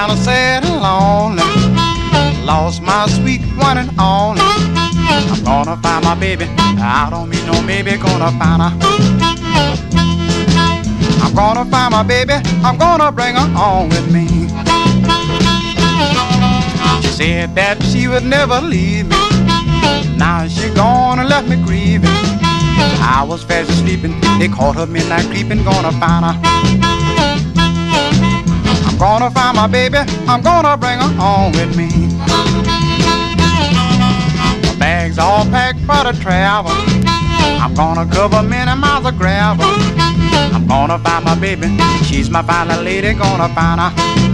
kind of sad and lonely. Lost my sweet one and only. I'm gonna find my baby. I don't mean no maybe, gonna find her. I'm gonna find my baby. I'm gonna bring her on with me. She said that she would never leave me. Now she gone and left me grieving. I was fast asleeping. They caught her midnight creeping. Gonna find her. I'm gonna find my baby. I'm gonna bring her on with me. My bags all packed for the travel. I'm gonna cover many miles of gravel. I'm gonna find my baby. She's my final lady. Gonna find her.